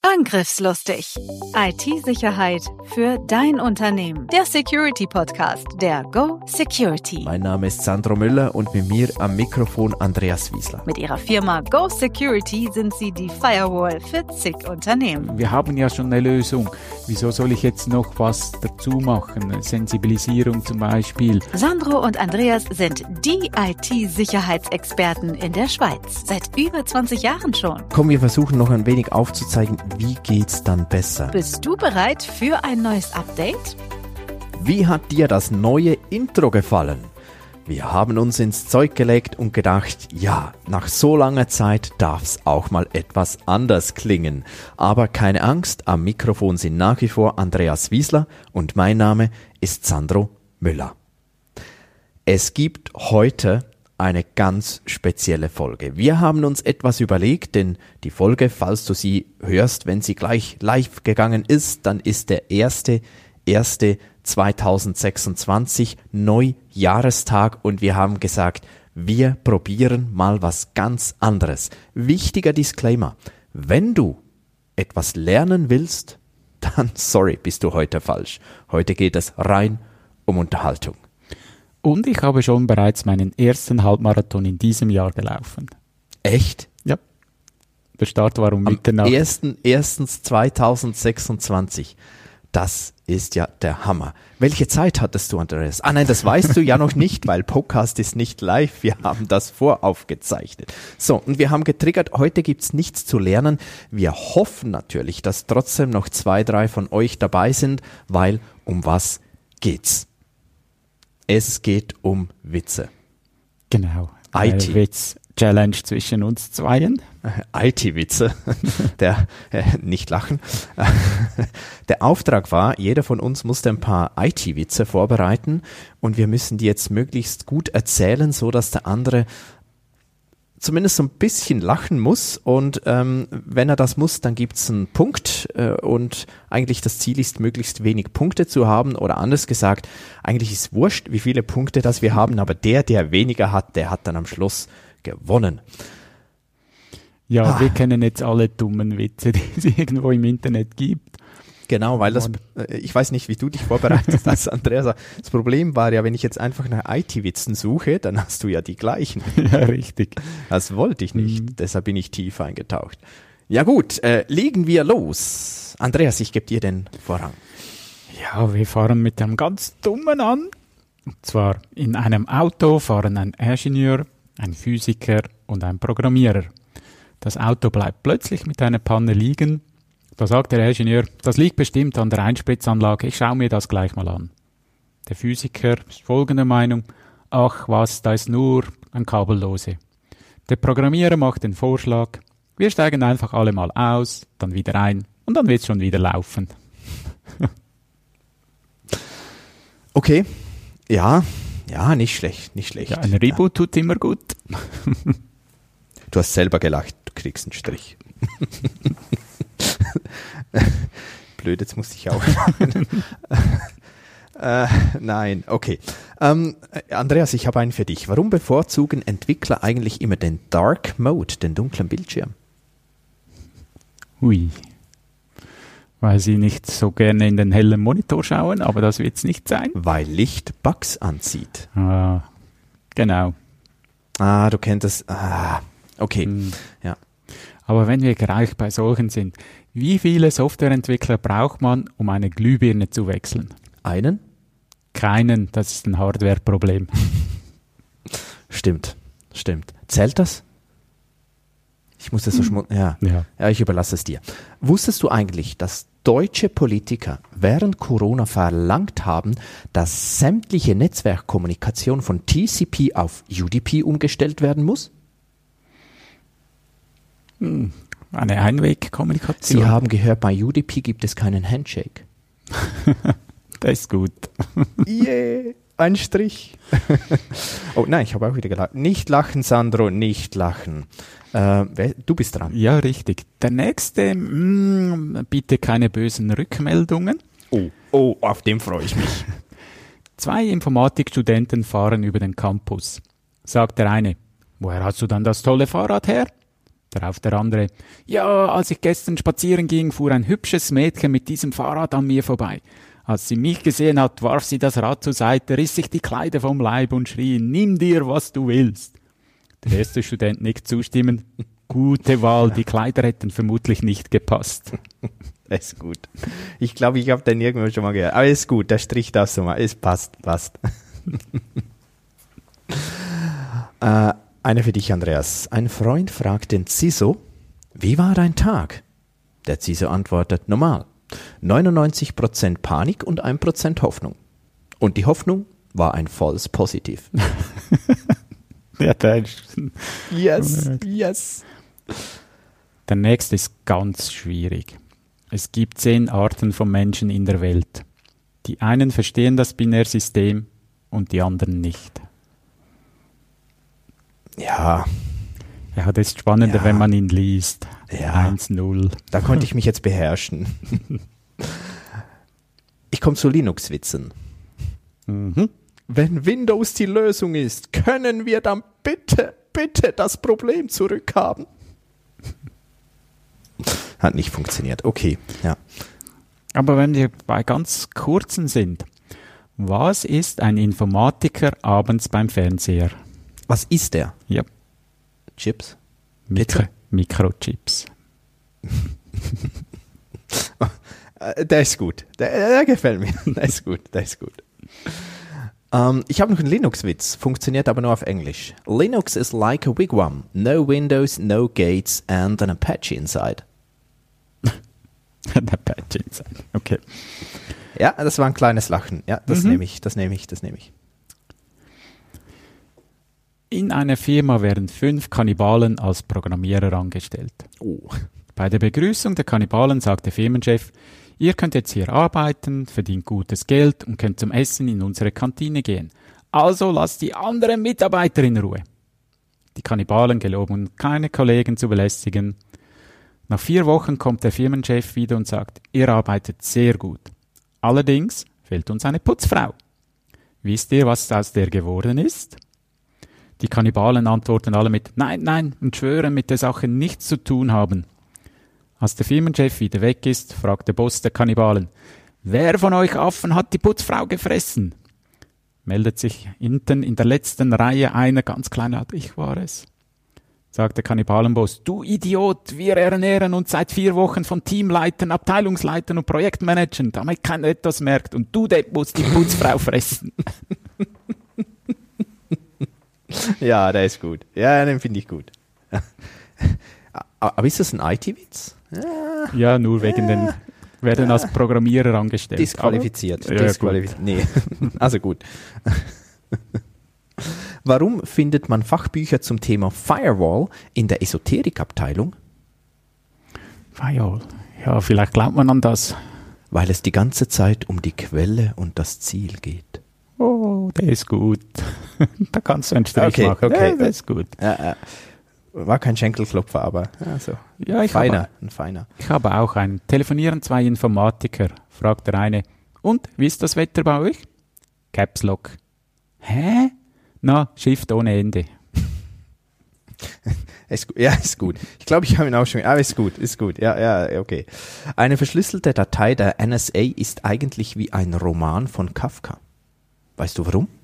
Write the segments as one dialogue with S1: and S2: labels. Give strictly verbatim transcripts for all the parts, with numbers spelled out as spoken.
S1: Angriffslustig. I T-Sicherheit für dein Unternehmen. Der Security-Podcast der Go Security.
S2: Mein Name ist Sandro Müller und mit mir am Mikrofon Andreas Wiesler.
S1: Mit ihrer Firma Go Security sind sie die Firewall für zig Unternehmen.
S3: Wir haben ja schon eine Lösung. Wieso soll ich jetzt noch was dazu machen? Sensibilisierung zum Beispiel.
S1: Sandro und Andreas sind die I T-Sicherheitsexperten in der Schweiz. Seit über zwanzig Jahren schon.
S2: Komm, wir versuchen noch ein wenig aufzuzeigen, wie geht's dann besser?
S1: Bist du bereit für ein neues Update?
S2: Wie hat dir das neue Intro gefallen? Wir haben uns ins Zeug gelegt und gedacht, ja, nach so langer Zeit darf's auch mal etwas anders klingen. Aber keine Angst, am Mikrofon sind nach wie vor Andreas Wiesler und mein Name ist Sandro Müller. Es gibt heute eine ganz spezielle Folge. Wir haben uns etwas überlegt, denn die Folge, falls du sie hörst, wenn sie gleich live gegangen ist, dann ist der erste erste zweitausendsechsundzwanzig Neujahrestag und wir haben gesagt, wir probieren mal was ganz anderes. Wichtiger Disclaimer, wenn du etwas lernen willst, dann sorry, bist du heute falsch. Heute geht es rein um Unterhaltung.
S3: Und ich habe schon bereits meinen ersten Halbmarathon in diesem Jahr gelaufen.
S2: Echt?
S3: Ja. Der Start war um
S2: Am
S3: Mitternacht.
S2: ersten ersten zweitausendsechsundzwanzig. Das ist ja der Hammer. Welche Zeit hattest du, Andreas? Ah nein, das weißt du ja noch nicht, weil Podcast ist nicht live. Wir haben das voraufgezeichnet. So, und wir haben getriggert, heute gibt's nichts zu lernen. Wir hoffen natürlich, dass trotzdem noch zwei, drei von euch dabei sind, weil um was geht's? Es geht um Witze.
S3: Genau.
S2: I T.
S3: Äh, Witz-Challenge zwischen uns zweien.
S2: I T-Witze. Der, äh, nicht lachen. Der Auftrag war, jeder von uns musste ein paar I T-Witze vorbereiten und wir müssen die jetzt möglichst gut erzählen, so dass der andere zumindest so ein bisschen lachen muss und ähm, wenn er das muss, dann gibt's einen Punkt äh, und eigentlich das Ziel ist, möglichst wenig Punkte zu haben oder anders gesagt, eigentlich ist wurscht, wie viele Punkte das wir haben, aber der, der weniger hat, der hat dann am Schluss gewonnen.
S3: Ja,
S2: Ah.
S3: wir kennen jetzt alle dummen Witze, die es irgendwo im Internet gibt.
S2: Genau, weil das, äh, ich weiß nicht, wie du dich vorbereitet hast, Andreas. Das Problem war ja, wenn ich jetzt einfach nach I T-Witzen suche, dann hast du ja die gleichen.
S3: Ja, richtig.
S2: Das wollte ich nicht,
S3: Mhm.
S2: deshalb bin ich tief eingetaucht. Ja gut, äh, legen wir los. Andreas, ich gebe dir den Vorrang.
S3: Ja, wir fahren mit einem ganz dummen an. Und zwar in einem Auto fahren ein Ingenieur, ein Physiker und ein Programmierer. Das Auto bleibt plötzlich mit einer Panne liegen. Da sagt der Ingenieur, das liegt bestimmt an der Einspritzanlage, ich schaue mir das gleich mal an. Der Physiker ist folgender Meinung, ach was, da ist nur ein Kabellose. Der Programmierer macht den Vorschlag, wir steigen einfach alle mal aus, dann wieder ein und dann wird es schon wieder laufen.
S2: Okay, ja, ja, nicht schlecht, nicht schlecht.
S3: Ja, ein Reboot ja. Tut immer gut.
S2: Du hast selber gelacht, du kriegst einen Strich. Blöd, jetzt musste ich auch lachen. äh, nein, okay. Ähm, Andreas, ich habe einen für dich. Warum bevorzugen Entwickler eigentlich immer den Dark Mode, den dunklen Bildschirm?
S3: Hui. Weil sie nicht so gerne in den hellen Monitor schauen, aber das wird es nicht sein.
S2: Weil Licht Bugs anzieht.
S3: Ah, genau.
S2: Ah, du kennst das. Ah, okay,
S3: Hm.
S2: ja.
S3: Aber wenn wir gleich bei solchen sind, wie viele Softwareentwickler braucht man, um eine Glühbirne zu wechseln?
S2: Einen?
S3: Keinen, das ist ein Hardware-Problem.
S2: Stimmt, stimmt. Zählt das? Ich muss das so schmunzeln. Ja.
S3: Ja.
S2: ja, ich überlasse es dir. Wusstest du eigentlich, dass deutsche Politiker während Corona verlangt haben, dass sämtliche Netzwerkkommunikation von T C P auf U D P umgestellt werden muss?
S3: Hm. Eine Einwegkommunikation.
S2: Sie haben gehört, bei U D P gibt es keinen Handshake.
S3: Das ist gut.
S2: Yeah, ein Strich. Oh nein, ich habe auch wieder gelacht. Nicht lachen, Sandro, nicht lachen. Äh, wer, du bist dran.
S3: Ja, richtig. Der nächste, mh, bitte keine bösen Rückmeldungen.
S2: Oh, oh, auf den freue ich mich.
S3: Zwei Informatikstudenten fahren über den Campus. Sagt der eine, woher hast du dann das tolle Fahrrad her? Darauf der andere, ja, als ich gestern spazieren ging, fuhr ein hübsches Mädchen mit diesem Fahrrad an mir vorbei. Als sie mich gesehen hat, warf sie das Rad zur Seite, riss sich die Kleider vom Leib und schrie, nimm dir, was du willst. Der erste Student nickt zustimmend, gute Wahl, die Kleider hätten vermutlich nicht gepasst.
S2: Das ist gut. Ich glaube, ich habe den irgendwo schon mal gehört. Aber ist gut, der Strich darfst du mal. Es passt, passt. äh, eine für dich, Andreas. Ein Freund fragt den Ciso, wie war dein Tag? Der Ciso antwortet, normal. neunundneunzig Prozent Panik und ein Prozent Hoffnung. Und die Hoffnung war ein False Positiv.
S3: Ja, der ist
S2: yes, yes.
S3: Der nächste ist ganz schwierig. Es gibt zehn Arten von Menschen in der Welt. Die einen verstehen das Binärsystem und die anderen nicht.
S2: Ja.
S3: Ja, das ist spannender,
S2: Ja.
S3: wenn man ihn liest.
S2: Ja.
S3: eins null.
S2: Da konnte ich mich jetzt beherrschen. Ich komme zu Linux-Witzen.
S3: Mhm.
S2: Wenn Windows die Lösung ist, können wir dann bitte, bitte das Problem zurückhaben? Hat nicht funktioniert. Okay, ja.
S3: Aber wenn wir bei ganz kurzen sind, was ist ein Informatiker abends beim Fernseher?
S2: Was ist der?
S3: Ja,
S2: Chips?
S3: Mikro
S2: Bitte?
S3: Mikrochips.
S2: Äh, Der ist gut. Der, der gefällt mir. Der ist gut, der ist gut. Ähm, ich habe noch einen Linux-Witz, funktioniert aber nur auf Englisch. Linux is like a wigwam. No windows, no gates and an Apache inside.
S3: Der Patch inside. Okay.
S2: Ja, das war ein kleines Lachen. Ja, das
S3: Mhm.
S2: nehme ich, das nehme ich, das nehme ich.
S3: In einer Firma werden fünf Kannibalen als Programmierer angestellt.
S2: Oh.
S3: Bei der Begrüßung der Kannibalen sagt der Firmenchef, ihr könnt jetzt hier arbeiten, verdient gutes Geld und könnt zum Essen in unsere Kantine gehen. Also lasst die anderen Mitarbeiter in Ruhe. Die Kannibalen geloben, keine Kollegen zu belästigen. Nach vier Wochen kommt der Firmenchef wieder und sagt, ihr arbeitet sehr gut. Allerdings fehlt uns eine Putzfrau. Wisst ihr, was aus der geworden ist? Die Kannibalen antworten alle mit Nein, nein und schwören, mit der Sache nichts zu tun haben. Als der Firmenchef wieder weg ist, fragt der Boss der Kannibalen, wer von euch Affen hat die Putzfrau gefressen? Meldet sich hinten in der letzten Reihe einer ganz klein laut, ich war es. Sagt der Kannibalenboss, du Idiot, wir ernähren uns seit vier Wochen von Teamleitern, Abteilungsleitern und Projektmanagern, damit keiner etwas merkt und du Depp musst die Putzfrau fressen.
S2: Ja, der ist gut. Ja, den finde ich gut. Aber ist das ein I T-Witz? Ja.
S3: Ja, nur wegen den, werden als Programmierer angestellt.
S2: Disqualifiziert.
S3: Aber, ja,
S2: Disqualifiziert. Nee, also gut. Warum findet man Fachbücher zum Thema Firewall in der Esoterikabteilung?
S3: Firewall. Ja, vielleicht glaubt man an das.
S2: Weil es die ganze Zeit um die Quelle und das Ziel geht.
S3: Oh, der ist gut. Da kannst du einen Strich
S2: Okay,
S3: machen.
S2: okay.
S3: Ja, der ist gut.
S2: Äh, äh, war kein Schenkelklopfer, aber also,
S3: Ja, ich
S2: feiner,
S3: habe,
S2: ein feiner.
S3: ich habe auch einen. Telefonieren zwei Informatiker, fragt der eine. Und, wie ist das Wetter bei euch? Caps Lock. Hä? Na, Shift ohne Ende.
S2: Ist gut. Ja, ist gut. Ich glaube, ich habe ihn auch schon. Aber ist gut, ist gut. Ja, ja, okay. Eine verschlüsselte Datei der N S A ist eigentlich wie ein Roman von Kafka. Weißt du warum?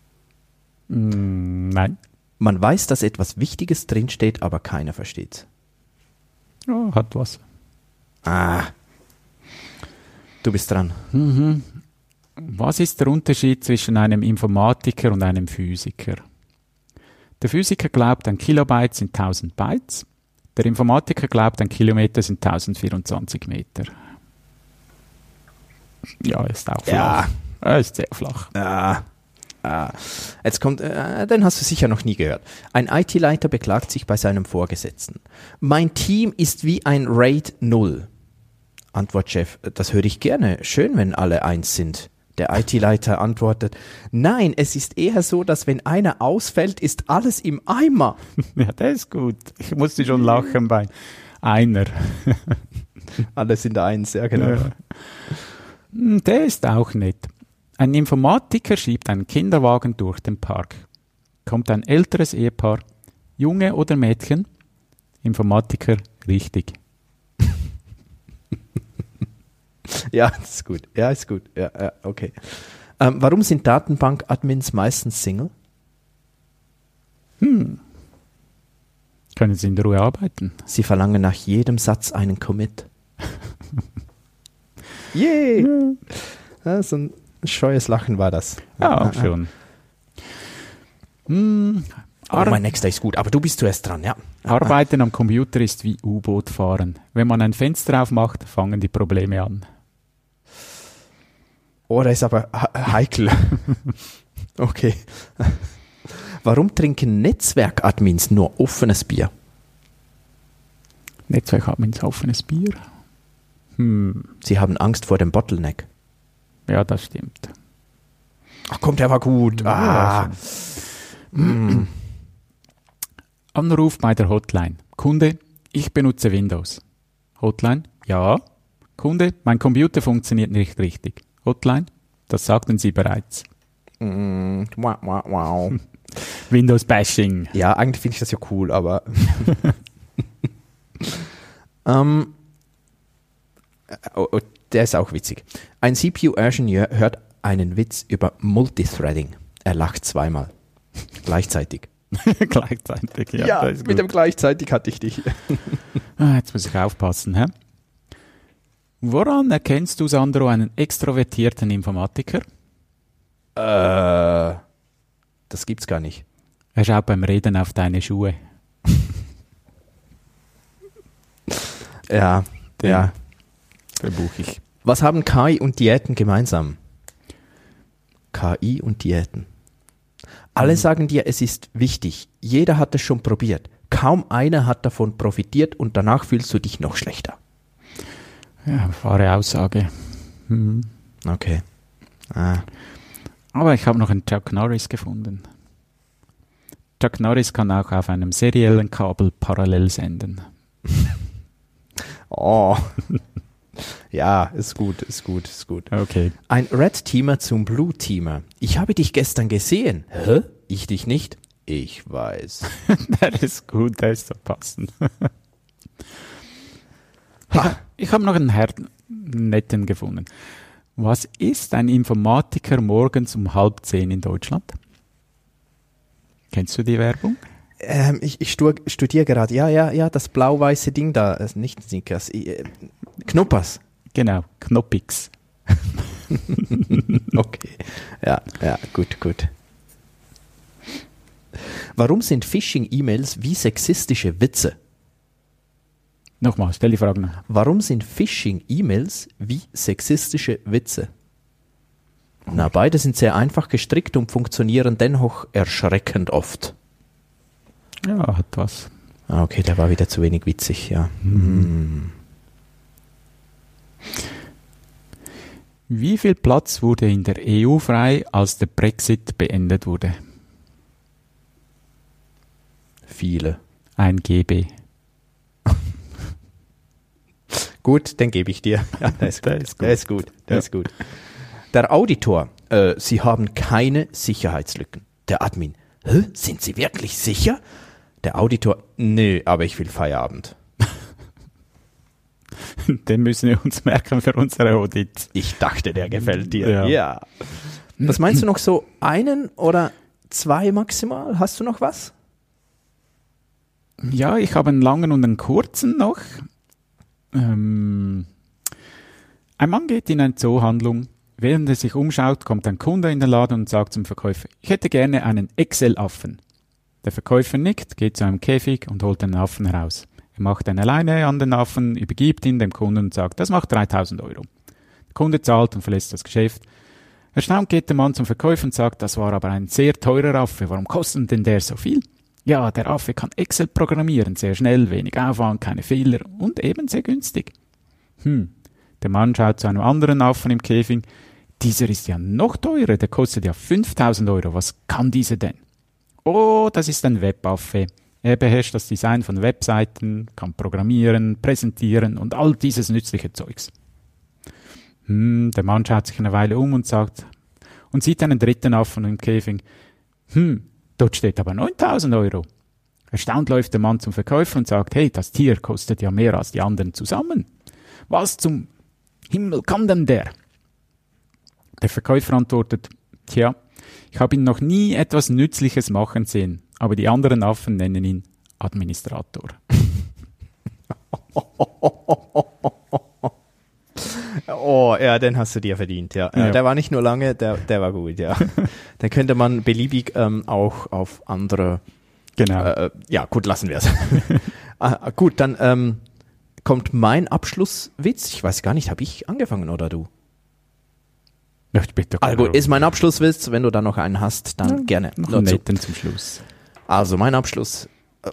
S3: Mm, nein.
S2: Man weiß, dass etwas Wichtiges drinsteht, aber keiner versteht's.
S3: Oh, hat was.
S2: Ah. Du bist dran.
S3: Mhm. Was ist der Unterschied zwischen einem Informatiker und einem Physiker? Der Physiker glaubt, ein Kilobyte sind tausend Bytes. Der Informatiker glaubt, ein Kilometer sind tausendvierundzwanzig Meter. Ja, ist auch flach.
S2: Ja.
S3: Er ist sehr flach.
S2: Ah. Ah. Jetzt kommt, äh, den hast du sicher noch nie gehört. Ein I T-Leiter beklagt sich bei seinem Vorgesetzten. Mein Team ist wie ein RAID null. Antwortchef, das höre ich gerne. Schön, wenn alle eins sind. Der I T-Leiter antwortet, nein, es ist eher so, dass wenn einer ausfällt, ist alles im Eimer.
S3: Ja, der ist gut. Ich musste schon lachen bei einer.
S2: Alle sind eins, ja genau.
S3: Ja. Hm, der ist auch nett. Ein Informatiker schiebt einen Kinderwagen durch den Park. Kommt ein älteres Ehepaar, Junge oder Mädchen? Informatiker, richtig.
S2: Ja, das ist gut. Ja, ist gut. Ja, ja, okay. Ähm, warum sind Datenbank-Admins meistens Single?
S3: Hm. Können Sie in der Ruhe arbeiten?
S2: Sie verlangen nach jedem Satz einen Commit. Yay! Yeah. Ja, so ein scheues Lachen war das.
S3: Ja, auch schon. Hm.
S2: Oh, mein nächster ist gut, aber du bist zuerst dran, ja.
S3: Arbeiten am Computer ist wie U-Boot fahren. Wenn man ein Fenster aufmacht, fangen die Probleme an.
S2: Oh, das ist aber heikel. Okay. Warum trinken Netzwerkadmins nur offenes Bier?
S3: Netzwerkadmins offenes Bier? Hm.
S2: Sie haben Angst vor dem Bottleneck.
S3: Ja, das stimmt.
S2: Ach komm, der war gut. Ah.
S3: Mm. Anruf bei der Hotline. Kunde, ich benutze Windows. Hotline, ja. Kunde, mein Computer funktioniert nicht richtig. Hotline, das sagten Sie bereits.
S2: Mm. Wow, wow, wow.
S3: Windows-Bashing.
S2: Ja, eigentlich finde ich das ja cool, aber ähm, oh, oh, der ist auch witzig. Ein C P U-Ingenieur hört einen Witz über Multithreading. Er lacht zweimal. Gleichzeitig.
S3: Gleichzeitig, ja.
S2: Ja, mit dem gleichzeitig hatte ich dich.
S3: Ah, jetzt muss ich aufpassen. Hä? Woran erkennst du, Sandro, einen extrovertierten Informatiker?
S2: Äh, das gibt's gar nicht.
S3: Er schaut beim Reden auf deine Schuhe.
S2: Ja,
S3: Den,
S2: ja.
S3: Den buche ich.
S2: Was haben K I und Diäten gemeinsam? K I und Diäten. Alle sagen dir, es ist wichtig. Jeder hat es schon probiert. Kaum einer hat davon profitiert und danach fühlst du dich noch schlechter.
S3: Ja, wahre Aussage. Hm.
S2: Okay. Ah.
S3: Aber ich habe noch einen Chuck Norris gefunden. Chuck Norris kann auch auf einem seriellen Kabel parallel senden.
S2: Oh. Ja, ist gut, ist gut, ist gut.
S3: Okay.
S2: Ein Red-Teamer zum Blue-Teamer. Ich habe dich gestern gesehen. Hä? Ich dich nicht? Ich weiß.
S3: Der ist gut, der ist so passend. Ha. Ich habe noch einen Herrn netten gefunden. Was ist ein Informatiker morgens um halb zehn in Deutschland? Kennst du die Werbung?
S2: Ähm, ich ich stu- studiere gerade. Ja, ja, ja, das blau-weiße Ding da. Äh, nicht Snickers. Äh, Knuppers.
S3: Genau, Knoppix.
S2: Okay. Ja, ja, gut, gut. Warum sind Phishing-E-Mails wie sexistische Witze?
S3: Nochmal, stell die Frage noch.
S2: Warum sind Phishing-E-Mails wie sexistische Witze? Na, beide sind sehr einfach gestrickt und funktionieren dennoch erschreckend oft.
S3: Ja, hat was.
S2: Ah, okay, der war wieder zu wenig witzig, ja. Mhm.
S3: Wie viel Platz wurde in der E U frei, als der Brexit beendet wurde?
S2: Viele.
S3: Ein G B.
S2: Gut, den gebe ich dir. Ja, der ist gut.
S3: Der ist gut.
S2: Der ist gut. Der
S3: Ja.
S2: ist gut. Der Auditor, äh, Sie haben keine Sicherheitslücken. Der Admin, hä, sind Sie wirklich sicher? Der Auditor, nö, aber ich will Feierabend.
S3: Den müssen wir uns merken für unsere Audits.
S2: Ich dachte, der gefällt dir.
S3: Ja.
S2: Ja. Was meinst du noch so einen oder zwei maximal? Hast du noch was?
S3: Ja, ich habe einen langen und einen kurzen noch. Ähm, ein Mann geht in eine Zoohandlung. Während er sich umschaut, kommt ein Kunde in den Laden und sagt zum Verkäufer, ich hätte gerne einen X L-Affen. Der Verkäufer nickt, geht zu einem Käfig und holt einen Affen heraus. Er macht eine Leine an den Affen, übergibt ihn dem Kunden und sagt, das macht dreitausend Euro. Der Kunde zahlt und verlässt das Geschäft. Erstaunt geht der Mann zum Verkäufer und sagt, das war aber ein sehr teurer Affe, warum kostet denn der so viel? Ja, der Affe kann Excel programmieren, sehr schnell, wenig Aufwand, keine Fehler und eben sehr günstig. Hm, der Mann schaut zu einem anderen Affen im Käfig. Dieser ist ja noch teurer, der kostet ja fünftausend Euro. Was kann dieser denn? Oh, das ist ein Webaffe. Er beherrscht das Design von Webseiten, kann programmieren, präsentieren und all dieses nützliche Zeugs. Hm, der Mann schaut sich eine Weile um und sagt, und sieht einen dritten Affen im Käfig. Hm, dort steht aber neuntausend Euro. Erstaunt läuft der Mann zum Verkäufer und sagt, hey, das Tier kostet ja mehr als die anderen zusammen. Was zum Himmel kann denn der? Der Verkäufer antwortet, tja, ich habe ihn noch nie etwas Nützliches machen sehen, aber die anderen Affen nennen ihn Administrator.
S2: Oh, ja, den hast du dir verdient, ja. ja. Der war nicht nur lange, der, der war gut, ja. Den könnte man beliebig ähm, auch auf andere...
S3: Genau.
S2: Äh, ja, gut, lassen wir es. ah, gut, dann ähm, kommt mein Abschlusswitz. Ich weiß gar nicht, habe ich angefangen oder du?
S3: Ja, bitte.
S2: Also gut, ist mein Abschlusswitz. Wenn du da noch einen hast, dann ja, gerne.
S3: Noch einen netten zum Schluss.
S2: Also mein Abschluss...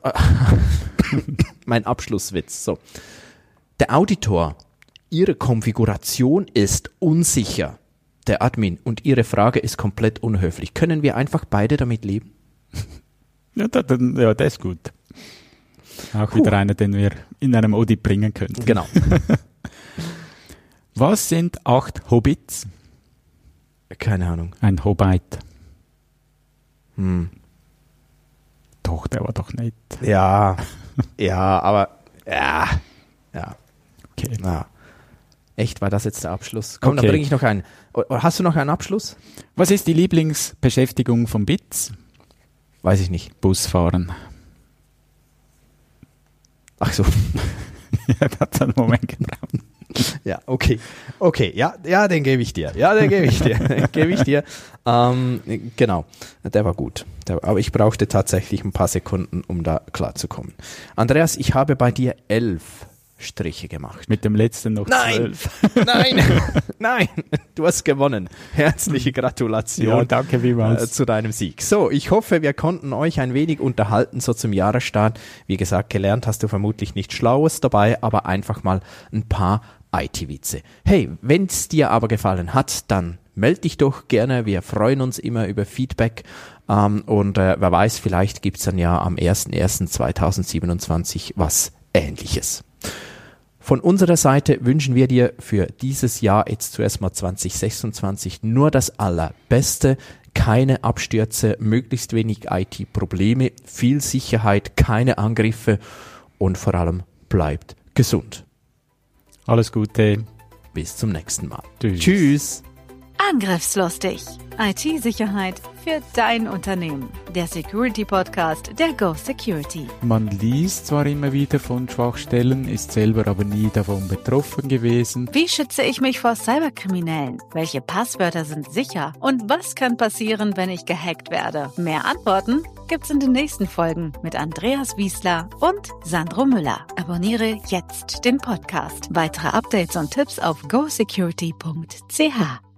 S2: mein Abschlusswitz. So. Der Auditor... Ihre Konfiguration ist unsicher. Der Admin und Ihre Frage ist komplett unhöflich. Können wir einfach beide damit leben?
S3: Ja, das, ja, das ist gut. Auch Puh. Wieder einer, den wir in einem Audit bringen könnten.
S2: Genau.
S3: Was sind acht Hobbits?
S2: Keine Ahnung.
S3: Ein Hobbit.
S2: Hm.
S3: Doch, der war doch nett.
S2: Ja, ja, aber ja, ja.
S3: Okay.
S2: Ja. Echt, war das jetzt der Abschluss? Komm,
S3: okay.
S2: Dann bringe ich noch einen. Hast du noch einen Abschluss?
S3: Was ist die Lieblingsbeschäftigung von Bitz?
S2: Weiß ich nicht.
S3: Busfahren.
S2: Ach so.
S3: Ja, das hat einen Moment gebraucht.
S2: Ja, okay. Okay, ja, ja, den gebe ich dir. Ja, den gebe ich dir. Den gebe ich dir. Ähm, genau, der war gut. Der, aber ich brauchte tatsächlich ein paar Sekunden, um da klarzukommen. Andreas, ich habe bei dir elf Striche gemacht.
S3: Mit dem letzten noch
S2: nein,
S3: zwölf.
S2: Nein, nein, du hast gewonnen. Herzliche Gratulation
S3: ja, danke vielmals.
S2: Äh, zu deinem Sieg. So, ich hoffe, wir konnten euch ein wenig unterhalten, so zum Jahresstart. Wie gesagt, gelernt hast du vermutlich nichts Schlaues dabei, aber einfach mal ein paar I T-Witze. Hey, wenn es dir aber gefallen hat, dann meld dich doch gerne. Wir freuen uns immer über Feedback. Ähm, und äh, wer weiß, vielleicht gibt's dann ja am erster erster zweitausendsiebenundzwanzig was Ähnliches. Von unserer Seite wünschen wir dir für dieses Jahr jetzt zuerst mal zwanzig sechsundzwanzig nur das Allerbeste, keine Abstürze, möglichst wenig I T-Probleme, viel Sicherheit, keine Angriffe und vor allem bleibt gesund.
S3: Alles Gute.
S2: Bis zum nächsten Mal.
S3: Tschüss.
S2: Tschüss.
S1: Angriffslustig. I T-Sicherheit für dein Unternehmen. Der Security-Podcast der Go Security.
S3: Man liest zwar immer wieder von Schwachstellen, ist selber aber nie davon betroffen gewesen.
S1: Wie schütze ich mich vor Cyberkriminellen? Welche Passwörter sind sicher? Und was kann passieren, wenn ich gehackt werde? Mehr Antworten gibt's in den nächsten Folgen mit Andreas Wiesler und Sandro Müller. Abonniere jetzt den Podcast. Weitere Updates und Tipps auf go security punkt c h.